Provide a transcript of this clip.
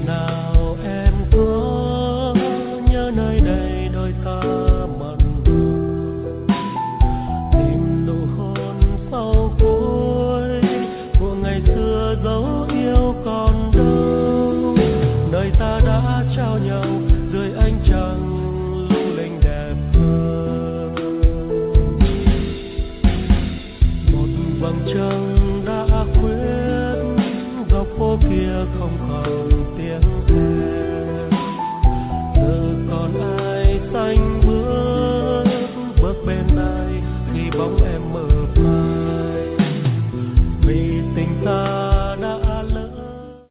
Nào em có nhớ nơi đây đôi ta mặn nồng, tìm nụ hôn sau cuối của ngày xưa dấu yêu còn đâu, nơi ta đã trao nhau dưới ánh trăng lung linh đẹp hơn. Một vầng trăng đã khuyết góc phố kia không còn tiếng thề, giờ còn ai xanh